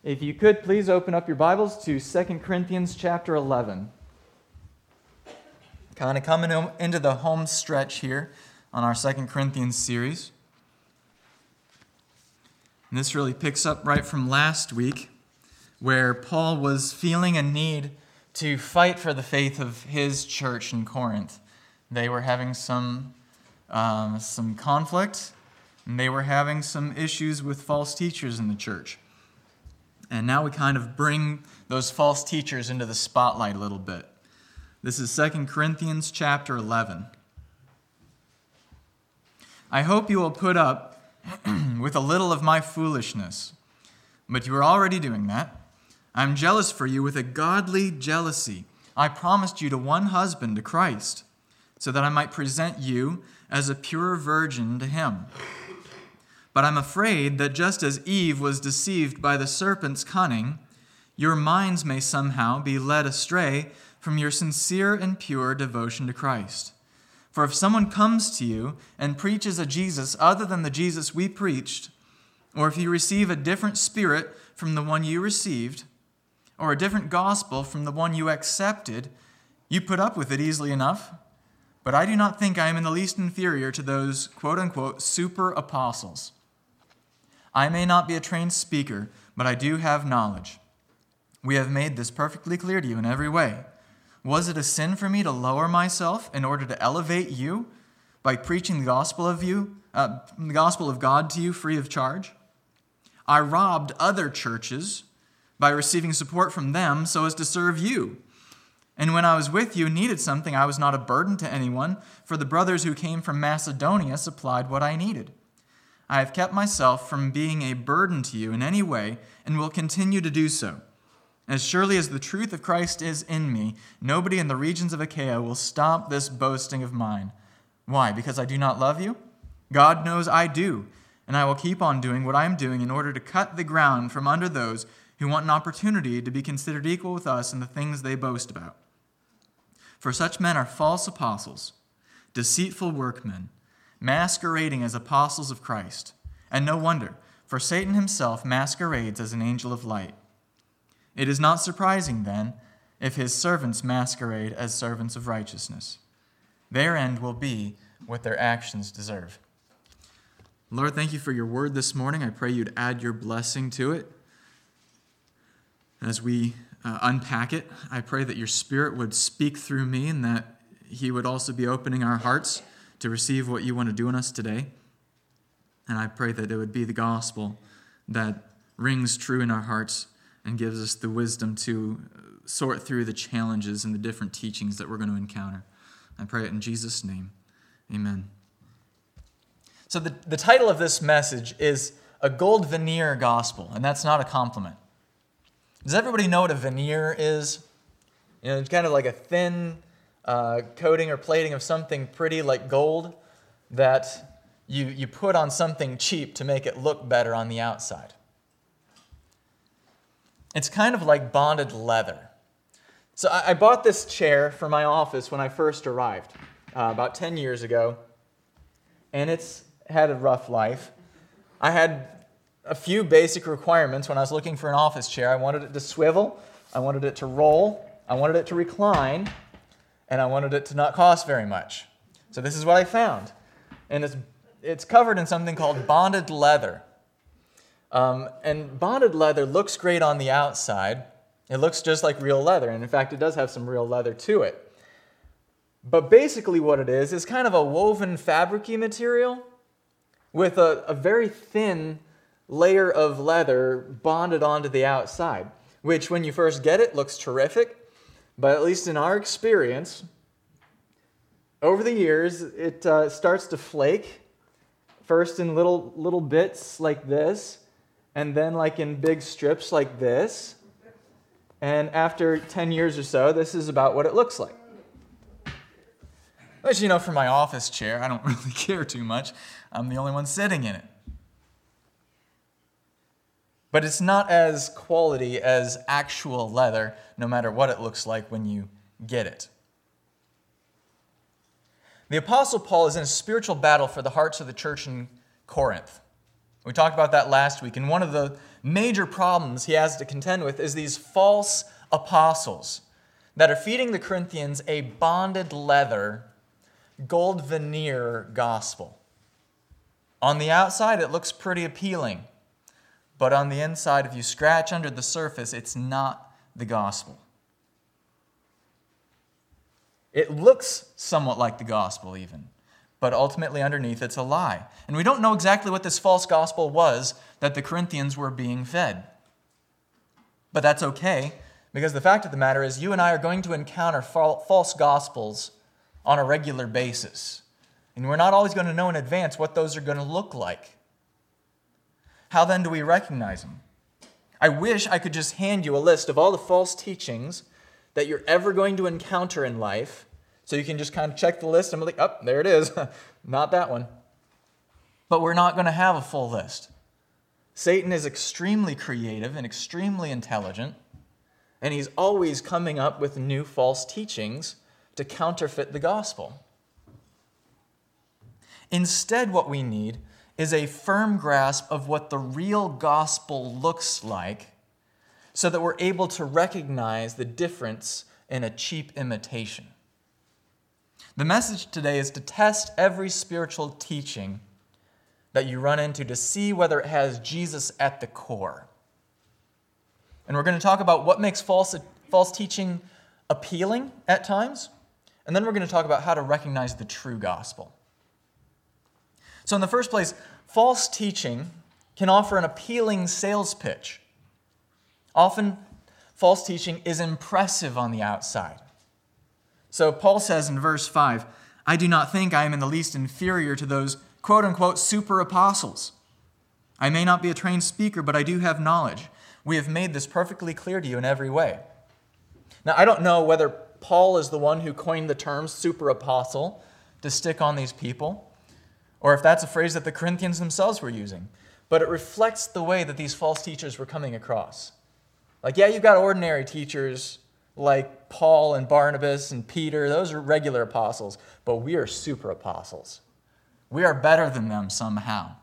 If you could, please open up your Bibles to 2 Corinthians chapter 11. Kind of coming into the home stretch here on our 2 Corinthians series. And this really picks up right from last week, where Paul was feeling a need to fight for the faith of his church in Corinth. They were having some conflict, and they were having some issues with false teachers in the church. And now we kind of bring those false teachers into the spotlight a little bit. This is 2 Corinthians chapter 11. I hope you will put up with a little of my foolishness, but you are already doing that. I am jealous for you with a godly jealousy. I promised you to one husband, to Christ, so that I might present you as a pure virgin to him. But I'm afraid that just as Eve was deceived by the serpent's cunning, your minds may somehow be led astray from your sincere and pure devotion to Christ. For if someone comes to you and preaches a Jesus other than the Jesus we preached, or if you receive a different spirit from the one you received, or a different gospel from the one you accepted, you put up with it easily enough. But I do not think I am in the least inferior to those quote-unquote super apostles. I may not be a trained speaker, but I do have knowledge. We have made this perfectly clear to you in every way. Was it a sin for me to lower myself in order to elevate you by preaching the gospel of God to you free of charge? I robbed other churches by receiving support from them so as to serve you. And when I was with you and needed something, I was not a burden to anyone, for the brothers who came from Macedonia supplied what I needed. I have kept myself from being a burden to you in any way and will continue to do so. As surely as the truth of Christ is in me, nobody in the regions of Achaia will stop this boasting of mine. Why? Because I do not love you? God knows I do, and I will keep on doing what I am doing in order to cut the ground from under those who want an opportunity to be considered equal with us in the things they boast about. For such men are false apostles, deceitful workmen, masquerading as apostles of Christ. And no wonder, for Satan himself masquerades as an angel of light. It is not surprising, then, if his servants masquerade as servants of righteousness. Their end will be what their actions deserve. Lord, thank you for your word this morning. I pray you'd add your blessing to it. As we unpack it, I pray that your Spirit would speak through me and that he would also be opening our hearts to receive what you want to do in us today. And I pray that it would be the gospel that rings true in our hearts and gives us the wisdom to sort through the challenges and the different teachings that we're going to encounter. I pray it in Jesus' name. Amen. So the title of this message is A Gold Veneer Gospel, and that's not a compliment. Does everybody know what a veneer is? It's kind of like a thin coating or plating of something pretty like gold that you put on something cheap to make it look better on the outside. It's kind of like bonded leather. So I bought this chair for my office when I first arrived about 10 years ago, and it's had a rough life. I had a few basic requirements when I was looking for an office chair. I wanted it to swivel, I wanted it to roll, I wanted it to recline, and I wanted it to not cost very much. So this is what I found. And it's covered in something called bonded leather. And bonded leather looks great on the outside. It looks just like real leather. And in fact, it does have some real leather to it. But basically what it is kind of a woven fabric-y material with a very thin layer of leather bonded onto the outside, which when you first get it looks terrific. But at least in our experience, over the years, it starts to flake, first in little bits like this, and then like in big strips like this. And after 10 years or so, this is about what it looks like. Which, for my office chair, I don't really care too much. I'm the only one sitting in it. But it's not as quality as actual leather, no matter what it looks like when you get it. The Apostle Paul is in a spiritual battle for the hearts of the church in Corinth. We talked about that last week, and one of the major problems he has to contend with is these false apostles that are feeding the Corinthians a bonded leather, gold veneer gospel. On the outside, it looks pretty appealing, but on the inside, if you scratch under the surface, it's not the gospel. It looks somewhat like the gospel even, but ultimately underneath it's a lie. And we don't know exactly what this false gospel was that the Corinthians were being fed. But that's okay, because the fact of the matter is you and I are going to encounter false gospels on a regular basis. And we're not always going to know in advance what those are going to look like. How then do we recognize them? I wish I could just hand you a list of all the false teachings that you're ever going to encounter in life, so you can just kind of check the list and be like, oh, there it is. Not that one. But we're not going to have a full list. Satan is extremely creative and extremely intelligent, and he's always coming up with new false teachings to counterfeit the gospel. Instead, what we need is a firm grasp of what the real gospel looks like, so that we're able to recognize the difference in a cheap imitation. The message today is to test every spiritual teaching that you run into to see whether it has Jesus at the core. And we're going to talk about what makes false teaching appealing at times, and then we're going to talk about how to recognize the true gospel. So in the first place, false teaching can offer an appealing sales pitch. Often, false teaching is impressive on the outside. So Paul says in verse 5, I do not think I am in the least inferior to those quote-unquote super apostles. I may not be a trained speaker, but I do have knowledge. We have made this perfectly clear to you in every way. Now, I don't know whether Paul is the one who coined the term super apostle to stick on these people, or if that's a phrase that the Corinthians themselves were using. But it reflects the way that these false teachers were coming across. Like, yeah, you've got ordinary teachers like Paul and Barnabas and Peter. Those are regular apostles. But we are super apostles. We are better than them somehow.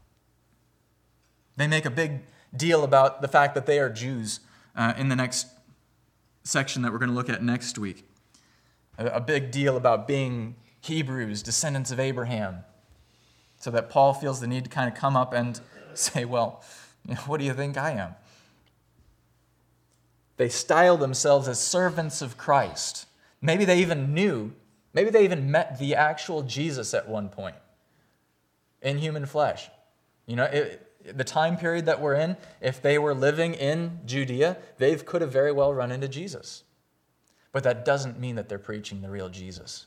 They make a big deal about the fact that they are Jews in the next section that we're going to look at next week. A big deal about being Hebrews, descendants of Abraham. So that Paul feels the need to kind of come up and say, well, what do you think I am? They style themselves as servants of Christ. Maybe they even met the actual Jesus at one point in human flesh. The time period that we're in, if they were living in Judea, they could have very well run into Jesus. But that doesn't mean that they're preaching the real Jesus.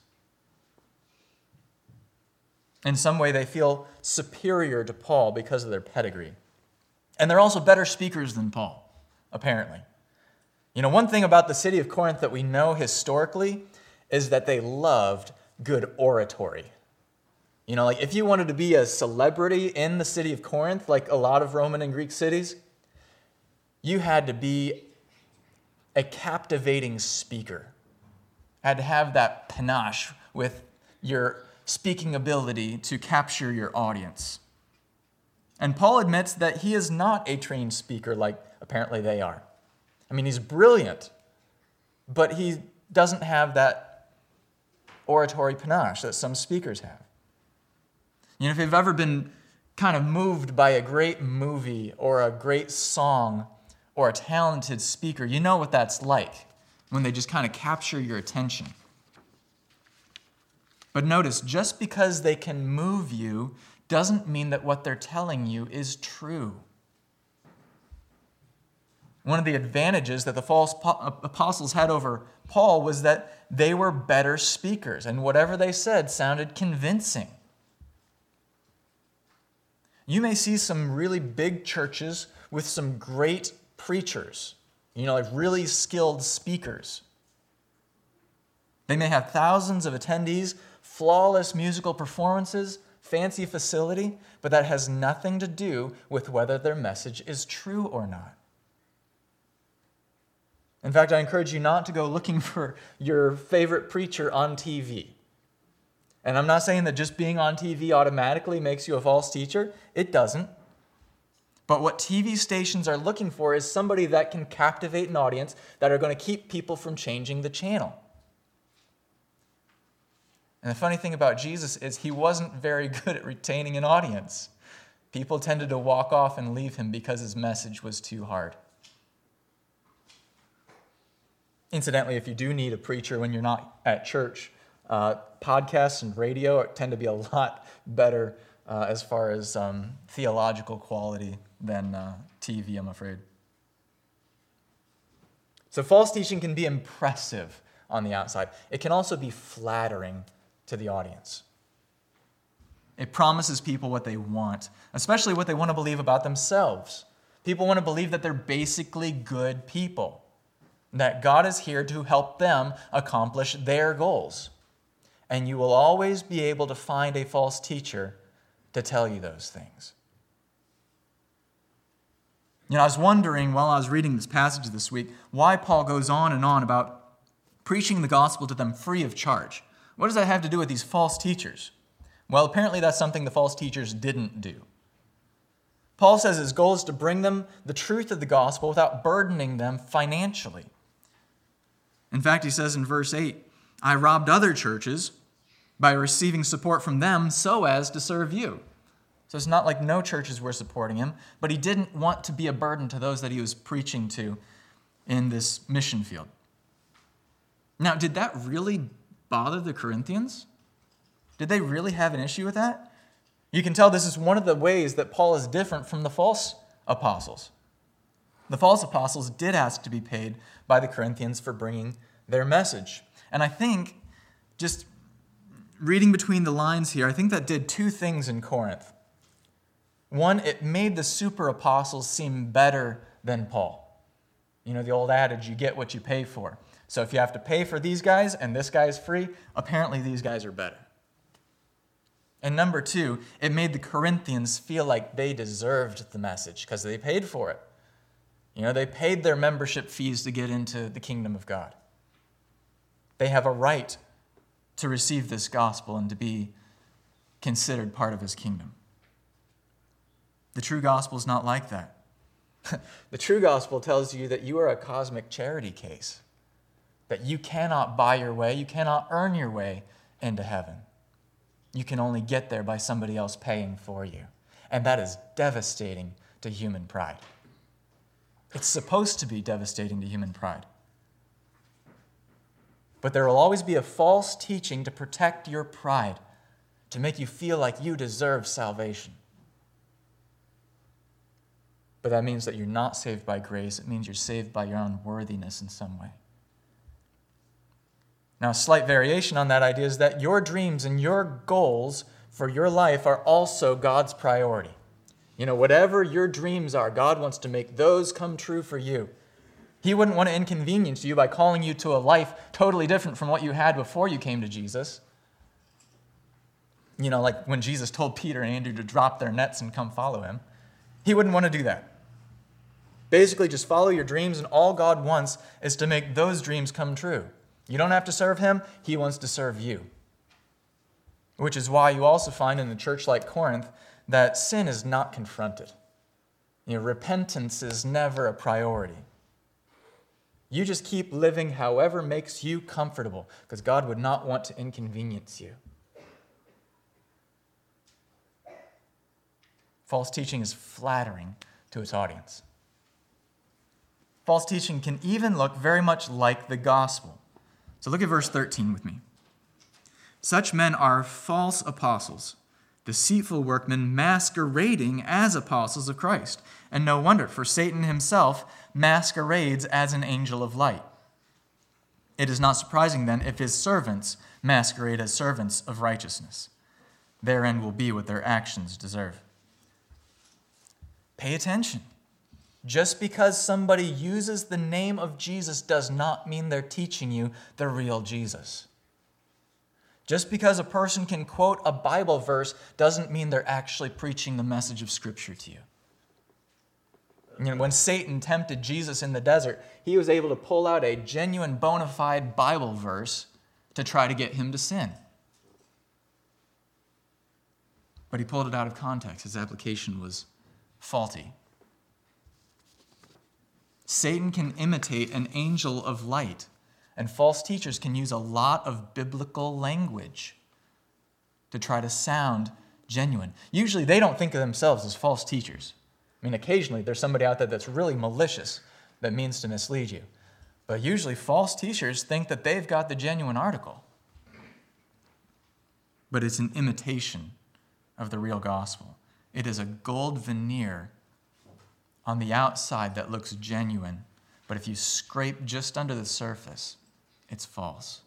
In some way, they feel superior to Paul because of their pedigree. And they're also better speakers than Paul, apparently. One thing about the city of Corinth that we know historically is that they loved good oratory. Like if you wanted to be a celebrity in the city of Corinth, like a lot of Roman and Greek cities, you had to be a captivating speaker. Had to have that panache with your speaking ability to capture your audience. And Paul admits that he is not a trained speaker like apparently they are. He's brilliant, but he doesn't have that oratory panache that some speakers have. If you've ever been kind of moved by a great movie or a great song or a talented speaker, you know what that's like when they just kind of capture your attention. But notice, just because they can move you doesn't mean that what they're telling you is true. One of the advantages that the false apostles had over Paul was that they were better speakers, and whatever they said sounded convincing. You may see some really big churches with some great preachers, like really skilled speakers. They may have thousands of attendees, flawless musical performances, fancy facility, but that has nothing to do with whether their message is true or not. In fact, I encourage you not to go looking for your favorite preacher on TV. And I'm not saying that just being on TV automatically makes you a false teacher. It doesn't. But what TV stations are looking for is somebody that can captivate an audience that are going to keep people from changing the channel. And the funny thing about Jesus is he wasn't very good at retaining an audience. People tended to walk off and leave him because his message was too hard. Incidentally, if you do need a preacher when you're not at church, podcasts and radio tend to be a lot better as far as theological quality than TV, I'm afraid. So false teaching can be impressive on the outside. It can also be flattering to the audience. It promises people what they want, especially what they want to believe about themselves. People want to believe that they're basically good people, that God is here to help them accomplish their goals. And you will always be able to find a false teacher to tell you those things. You know, I was wondering while I was reading this passage this week why Paul goes on and on about preaching the gospel to them free of charge. What does that have to do with these false teachers? Well, apparently that's something the false teachers didn't do. Paul says his goal is to bring them the truth of the gospel without burdening them financially. In fact, he says in verse 8, I robbed other churches by receiving support from them so as to serve you. So it's not like no churches were supporting him, but he didn't want to be a burden to those that he was preaching to in this mission field. Now, did that really bother the Corinthians? Did they really have an issue with that? You can tell this is one of the ways that Paul is different from the false apostles. The false apostles did ask to be paid by the Corinthians for bringing their message. And I think, just reading between the lines here, I think that did two things in Corinth. One, it made the super apostles seem better than Paul. You know, the old adage, you get what you pay for. So if you have to pay for these guys and this guy's free, apparently these guys are better. And number two, it made the Corinthians feel like they deserved the message because they paid for it. You know, they paid their membership fees to get into the kingdom of God. They have a right to receive this gospel and to be considered part of his kingdom. The true gospel is not like that. The true gospel tells you that you are a cosmic charity case, that you cannot buy your way, you cannot earn your way into heaven. You can only get there by somebody else paying for you. And that is devastating to human pride. It's supposed to be devastating to human pride. But there will always be a false teaching to protect your pride, to make you feel like you deserve salvation. But that means that you're not saved by grace. It means you're saved by your unworthiness in some way. Now, a slight variation on that idea is that your dreams and your goals for your life are also God's priority. You know, whatever your dreams are, God wants to make those come true for you. He wouldn't want to inconvenience you by calling you to a life totally different from what you had before you came to Jesus. You know, like when Jesus told Peter and Andrew to drop their nets and come follow him. He wouldn't want to do that. Basically, just follow your dreams, and all God wants is to make those dreams come true. You don't have to serve him. He wants to serve you. Which is why you also find in a church like Corinth that sin is not confronted. You know, repentance is never a priority. You just keep living however makes you comfortable, because God would not want to inconvenience you. False teaching is flattering to its audience. False teaching can even look very much like the gospel. So look at verse 13 with me. Such men are false apostles, deceitful workmen masquerading as apostles of Christ. And no wonder, for Satan himself masquerades as an angel of light. It is not surprising then if his servants masquerade as servants of righteousness. Their end will be what their actions deserve. Pay attention. Just because somebody uses the name of Jesus does not mean they're teaching you the real Jesus. Just because a person can quote a Bible verse doesn't mean they're actually preaching the message of Scripture to you. You know, when Satan tempted Jesus in the desert, he was able to pull out a genuine, bona fide Bible verse to try to get him to sin. But he pulled it out of context. His application was faulty. Satan can imitate an angel of light, and false teachers can use a lot of biblical language to try to sound genuine. Usually they don't think of themselves as false teachers. I mean, occasionally there's somebody out there that's really malicious that means to mislead you. But usually false teachers think that they've got the genuine article. But it's an imitation of the real gospel. It is a gold veneer on the outside that looks genuine, but if you scrape just under the surface, it's false.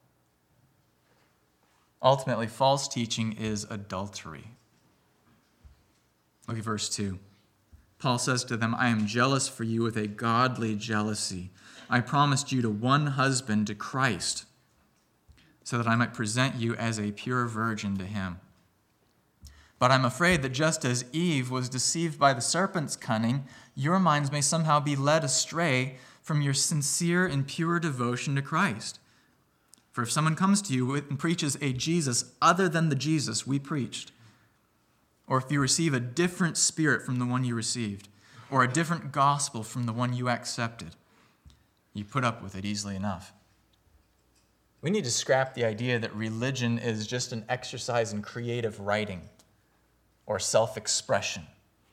Ultimately, false teaching is adultery. Look at verse 2. Paul says to them, I am jealous for you with a godly jealousy. I promised you to one husband, to Christ, so that I might present you as a pure virgin to him. But I'm afraid that just as Eve was deceived by the serpent's cunning, your minds may somehow be led astray from your sincere and pure devotion to Christ. For if someone comes to you and preaches a Jesus other than the Jesus we preached, or if you receive a different spirit from the one you received, or a different gospel from the one you accepted, you put up with it easily enough. We need to scrap the idea that religion is just an exercise in creative writing or self-expression.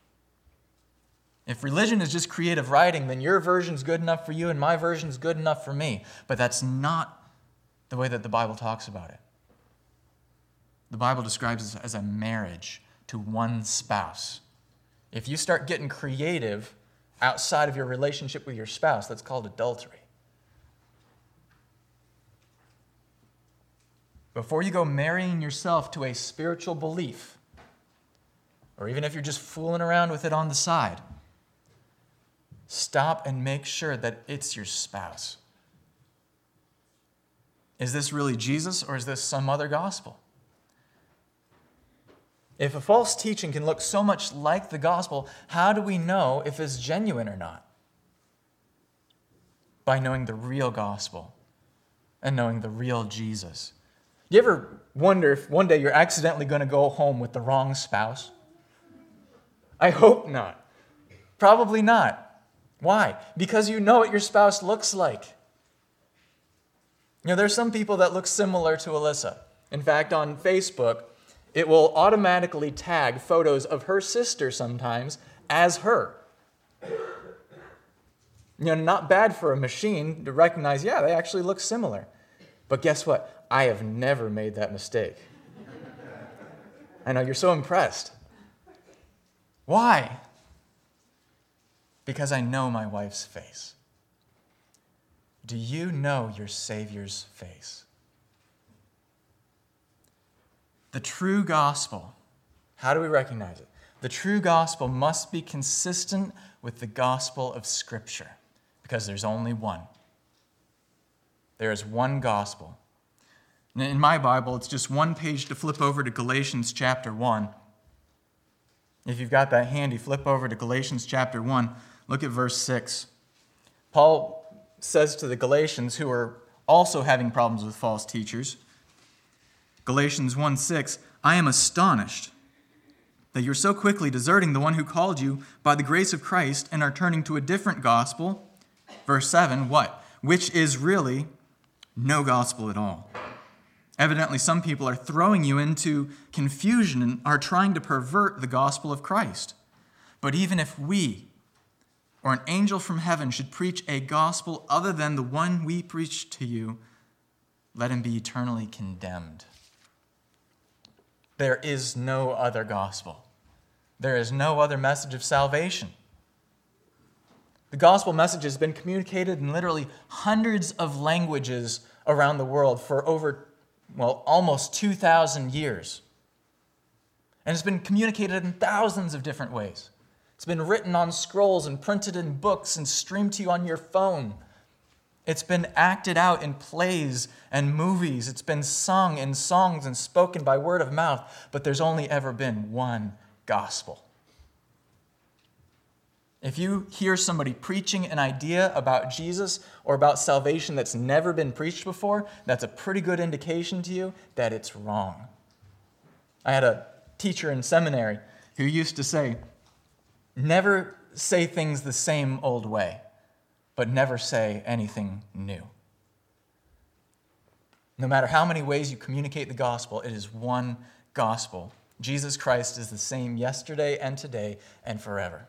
If religion is just creative writing, then your version's good enough for you and my version's good enough for me. But that's not the way that the Bible talks about it. The Bible describes it as a marriage to one spouse. If you start getting creative outside of your relationship with your spouse, that's called adultery. Before you go marrying yourself to a spiritual belief, or even if you're just fooling around with it on the side, stop and make sure that it's your spouse. Is this really Jesus, or is this some other gospel? If a false teaching can look so much like the gospel, how do we know if it's genuine or not? By knowing the real gospel and knowing the real Jesus. Do you ever wonder if one day you're accidentally going to go home with the wrong spouse? I hope not. Probably not. Why? Because you know what your spouse looks like. You know, there's some people that look similar to Alyssa. In fact, on Facebook, it will automatically tag photos of her sister sometimes as her. You know, not bad for a machine to recognize, yeah, they actually look similar. But guess what? I have never made that mistake. I know, you're so impressed. Why? Because I know my wife's face. Do you know your Savior's face? The true gospel, how do we recognize it? The true gospel must be consistent with the gospel of Scripture, because there's only one. There is one gospel. In my Bible, it's just one page to flip over to Galatians chapter 1. If you've got that handy, flip over to Galatians chapter 1. Look at verse 6. Paul says to the Galatians, who are also having problems with false teachers, Galatians 1:6, I am astonished that you're so quickly deserting the one who called you by the grace of Christ and are turning to a different gospel. Verse 7, what? Which is really no gospel at all. Evidently, some people are throwing you into confusion and are trying to pervert the gospel of Christ. But even if we or an angel from heaven should preach a gospel other than the one we preached to you, let him be eternally condemned. There is no other gospel. There is no other message of salvation. The gospel message has been communicated in literally hundreds of languages around the world for almost 2,000 years. And it's been communicated in thousands of different ways. It's been written on scrolls and printed in books and streamed to you on your phone. It's been acted out in plays and movies. It's been sung in songs and spoken by word of mouth. But there's only ever been one gospel. If you hear somebody preaching an idea about Jesus or about salvation that's never been preached before, that's a pretty good indication to you that it's wrong. I had a teacher in seminary who used to say, never say things the same old way. but never say anything new. No matter how many ways you communicate the gospel, it is one gospel. Jesus Christ is the same yesterday and today and forever.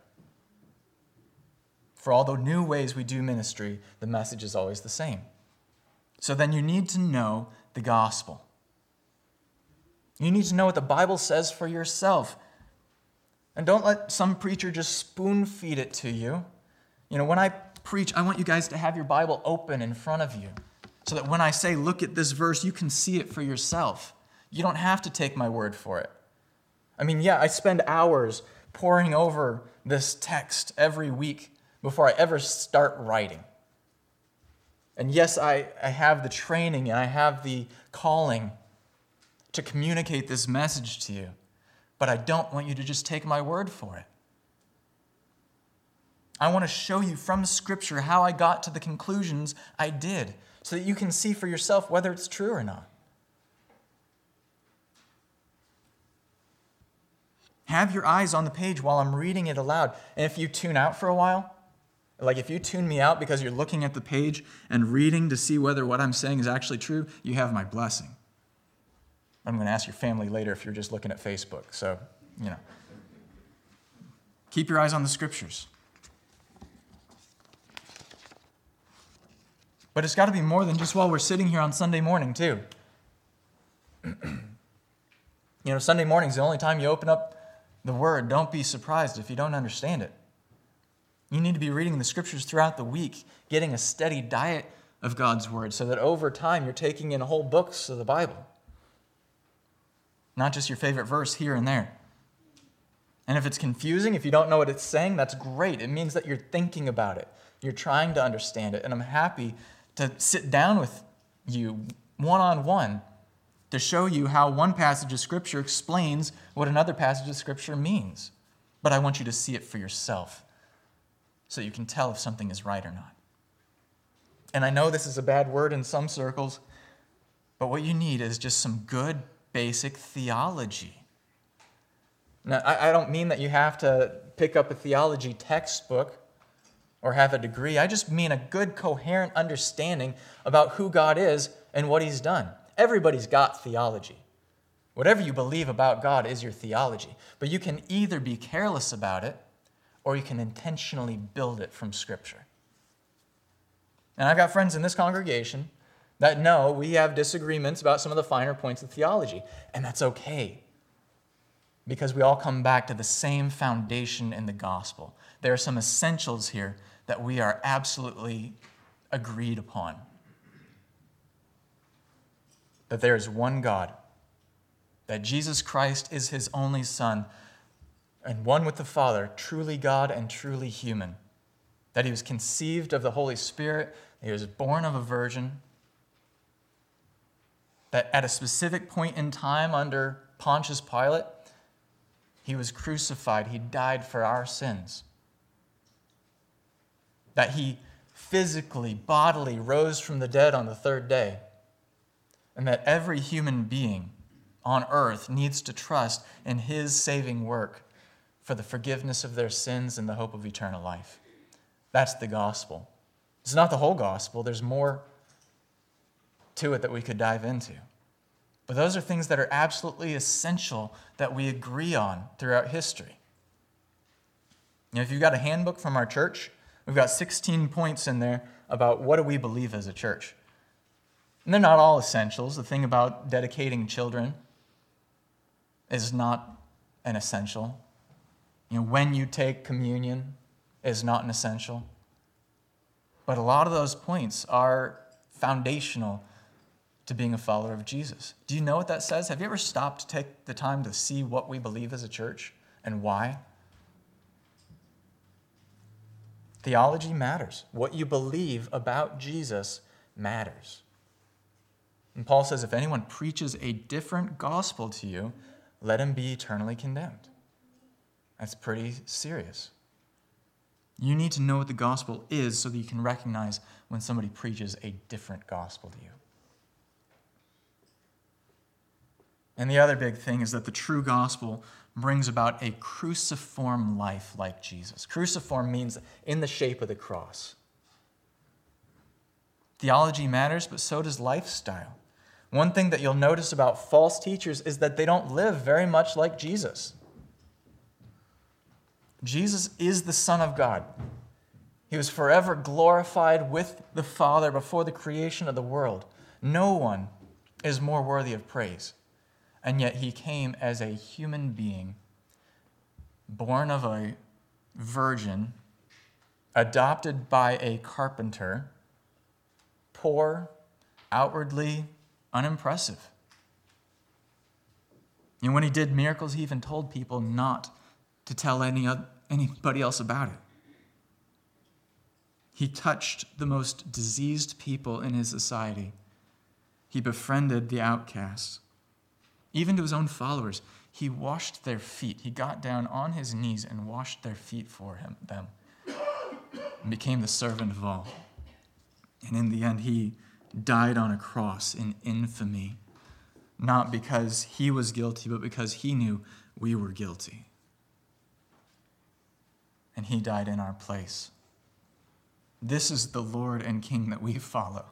For all the new ways we do ministry, the message is always the same. So then you need to know the gospel. You need to know what the Bible says for yourself. And don't let some preacher just spoon feed it to you. When I preach, I want you guys to have your Bible open in front of you so that when I say, look at this verse, you can see it for yourself. You don't have to take my word for it. I spend hours poring over this text every week before I ever start writing. And yes, I have the training and I have the calling to communicate this message to you, but I don't want you to just take my word for it. I want to show you from Scripture how I got to the conclusions I did so that you can see for yourself whether it's true or not. Have your eyes on the page while I'm reading it aloud. And if you tune out for a while, like if you tune me out because you're looking at the page and reading to see whether what I'm saying is actually true, you have my blessing. I'm going to ask your family later if you're just looking at Facebook. So, keep your eyes on the Scriptures. But it's got to be more than just while we're sitting here on Sunday morning, too. Sunday morning is the only time you open up the Word. Don't be surprised if you don't understand it. You need to be reading the Scriptures throughout the week, getting a steady diet of God's Word so that over time you're taking in whole books of the Bible. Not just your favorite verse here and there. And if it's confusing, if you don't know what it's saying, that's great. It means that you're thinking about it. You're trying to understand it. And I'm happy to sit down with you one-on-one to show you how one passage of Scripture explains what another passage of Scripture means. But I want you to see it for yourself so you can tell if something is right or not. And I know this is a bad word in some circles, but what you need is just some good basic theology. Now, I don't mean that you have to pick up a theology textbook or have a degree. I just mean a good, coherent understanding about who God is and what He's done. Everybody's got theology. Whatever you believe about God is your theology. But you can either be careless about it or you can intentionally build it from Scripture. And I've got friends in this congregation that know we have disagreements about some of the finer points of theology, and that's okay because we all come back to the same foundation in the gospel. There are some essentials here that we are absolutely agreed upon. That there is one God, that Jesus Christ is His only Son, and one with the Father, truly God and truly human. That He was conceived of the Holy Spirit, that He was born of a virgin, that at a specific point in time under Pontius Pilate, He was crucified, He died for our sins. That He physically, bodily rose from the dead on the third day. And that every human being on earth needs to trust in His saving work for the forgiveness of their sins and the hope of eternal life. That's the gospel. It's not the whole gospel. There's more to it that we could dive into. But those are things that are absolutely essential that we agree on throughout history. If you've got a handbook from our church, we've got 16 points in there about what do we believe as a church. And they're not all essentials. The thing about dedicating children is not an essential. When you take communion is not an essential. But a lot of those points are foundational to being a follower of Jesus. Do you know what that says? Have you ever stopped to take the time to see what we believe as a church and why? Theology matters. What you believe about Jesus matters. And Paul says, if anyone preaches a different gospel to you, let him be eternally condemned. That's pretty serious. You need to know what the gospel is so that you can recognize when somebody preaches a different gospel to you. And the other big thing is that the true gospel brings about a cruciform life like Jesus. Cruciform means in the shape of the cross. Theology matters, but so does lifestyle. One thing that you'll notice about false teachers is that they don't live very much like Jesus. Jesus is the Son of God. He was forever glorified with the Father before the creation of the world. No one is more worthy of praise. And yet he came as a human being, born of a virgin, adopted by a carpenter, poor, outwardly unimpressive. And when he did miracles, he even told people not to tell anybody else about it. He touched the most diseased people in his society. He befriended the outcasts. Even to his own followers, he washed their feet. He got down on his knees and washed their feet for them and became the servant of all. And in the end, he died on a cross in infamy, not because he was guilty, but because he knew we were guilty. And he died in our place. This is the Lord and King that we follow.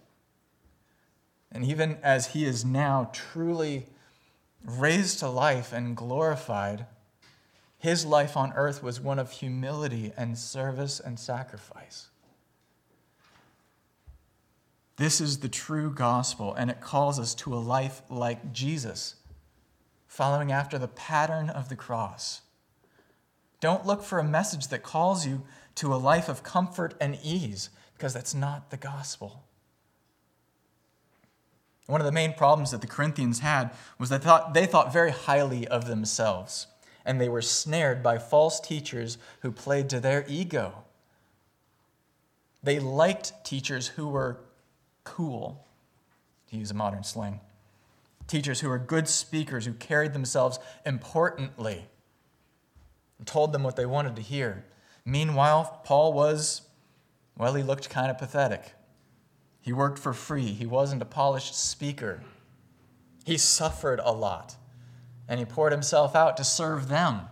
And even as he is now truly raised to life and glorified, his life on earth was one of humility and service and sacrifice. This is the true gospel, and it calls us to a life like Jesus, following after the pattern of the cross. Don't look for a message that calls you to a life of comfort and ease, because that's not the gospel. One of the main problems that the Corinthians had was that they thought very highly of themselves, and they were snared by false teachers who played to their ego. They liked teachers who were cool, to use a modern slang. Teachers who were good speakers, who carried themselves importantly and told them what they wanted to hear. Meanwhile, Paul he looked kind of pathetic. He worked for free. He wasn't a polished speaker. He suffered a lot, and he poured himself out to serve them.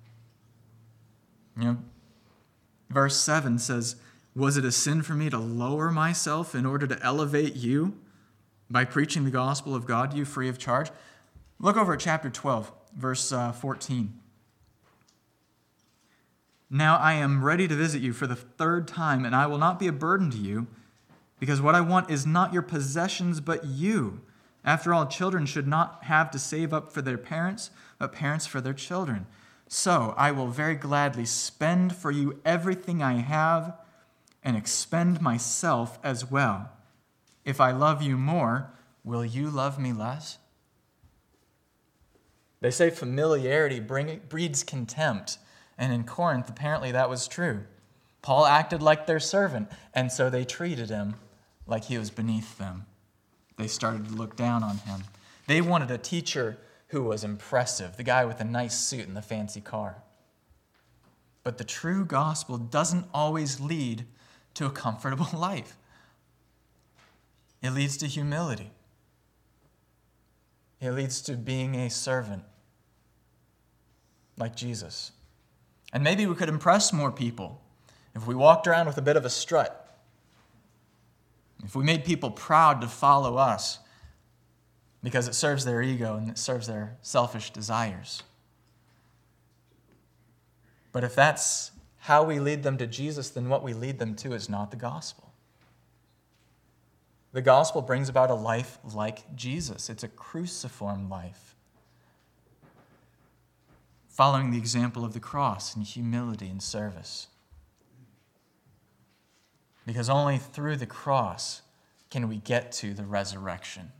Verse 7 says, "Was it a sin for me to lower myself in order to elevate you by preaching the gospel of God to you free of charge?" Look over at chapter 12, verse 14. "Now I am ready to visit you for the third time, and I will not be a burden to you, because what I want is not your possessions, but you. After all, children should not have to save up for their parents, but parents for their children. So I will very gladly spend for you everything I have and expend myself as well. If I love you more, will you love me less?" They say familiarity breeds contempt, and in Corinth, apparently that was true. Paul acted like their servant, and so they treated him like he was beneath them. They started to look down on him. They wanted a teacher who was impressive, the guy with a nice suit and the fancy car. But the true gospel doesn't always lead to a comfortable life. It leads to humility. It leads to being a servant like Jesus. And maybe we could impress more people if we walked around with a bit of a strut. If we made people proud to follow us because it serves their ego and it serves their selfish desires. But if that's how we lead them to Jesus, then what we lead them to is not the gospel. The gospel brings about a life like Jesus. It's a cruciform life, following the example of the cross in humility and service. Because only through the cross can we get to the resurrection.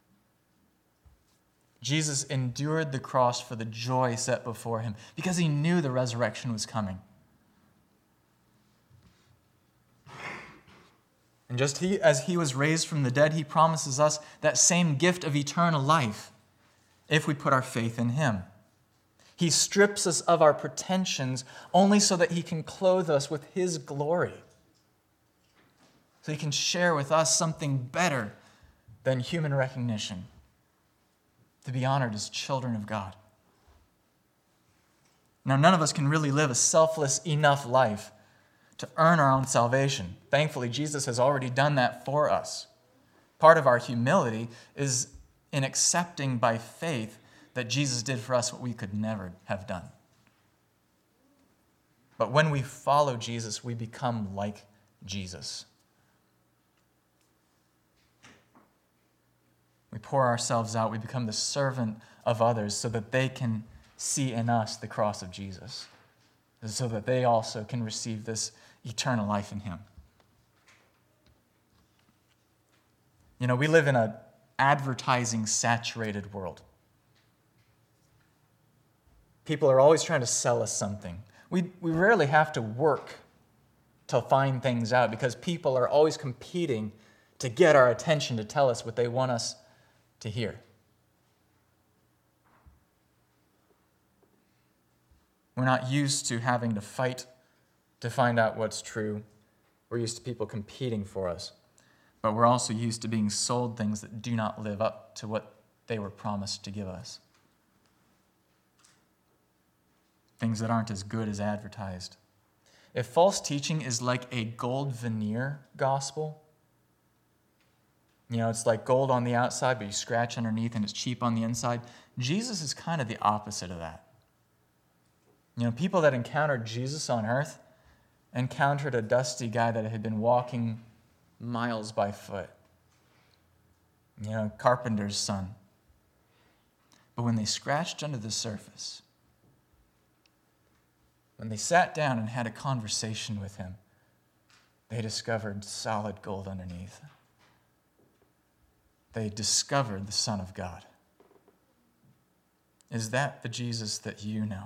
Jesus endured the cross for the joy set before him because he knew the resurrection was coming. And just as he was raised from the dead, he promises us that same gift of eternal life if we put our faith in him. He strips us of our pretensions only so that he can clothe us with his glory. So he can share with us something better than human recognition, to be honored as children of God. Now, none of us can really live a selfless enough life to earn our own salvation. Thankfully, Jesus has already done that for us. Part of our humility is in accepting by faith that Jesus did for us what we could never have done. But when we follow Jesus, we become like Jesus. We pour ourselves out. We become the servant of others so that they can see in us the cross of Jesus, so that they also can receive this eternal life in him. You know, we live in an advertising-saturated world. People are always trying to sell us something. We rarely have to work to find things out because people are always competing to get our attention, to tell us what they want us to hear. We're not used to having to fight to find out what's true. We're used to people competing for us. But we're also used to being sold things that do not live up to what they were promised to give us. Things that aren't as good as advertised. If false teaching is like a gold veneer gospel, you know, it's like gold on the outside, but you scratch underneath and it's cheap on the inside, Jesus is kind of the opposite of that. You know, people that encountered Jesus on earth encountered a dusty guy that had been walking miles by foot. You know, carpenter's son. But when they scratched under the surface, when they sat down and had a conversation with him, they discovered solid gold underneath. They discovered the Son of God. Is that the Jesus that you know?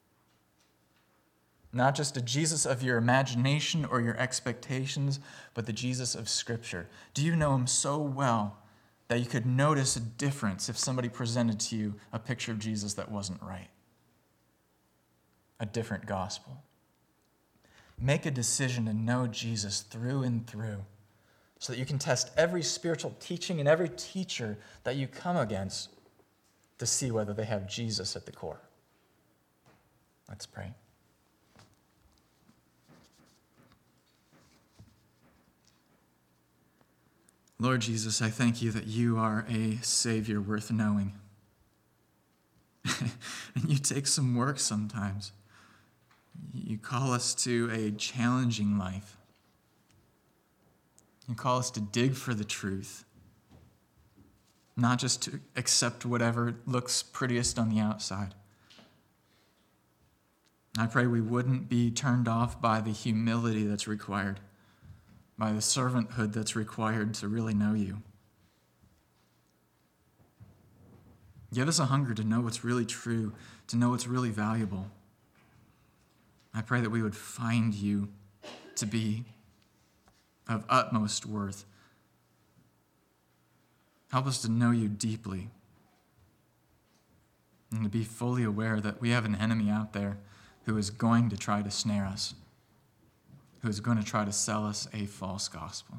Not just a Jesus of your imagination or your expectations, but the Jesus of Scripture. Do you know him so well that you could notice a difference if somebody presented to you a picture of Jesus that wasn't right? A different gospel. Make a decision to know Jesus through and through so that you can test every spiritual teaching and every teacher that you come against to see whether they have Jesus at the core. Let's pray. Lord Jesus, I thank you that you are a Savior worth knowing. And you take some work sometimes. You call us to a challenging life. You call us to dig for the truth, not just to accept whatever looks prettiest on the outside. I pray we wouldn't be turned off by the humility that's required, by the servanthood that's required to really know you. Give us a hunger to know what's really true, to know what's really valuable. I pray that we would find you to be of utmost worth. Help us to know you deeply and to be fully aware that we have an enemy out there who is going to try to snare us, who is going to try to sell us a false gospel.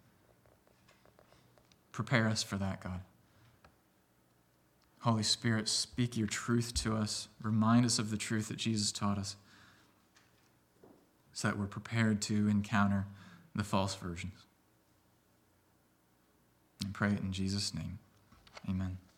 Prepare us for that, God. Holy Spirit, speak your truth to us. Remind us of the truth that Jesus taught us so that we're prepared to encounter the false versions. I pray it in Jesus' name. Amen.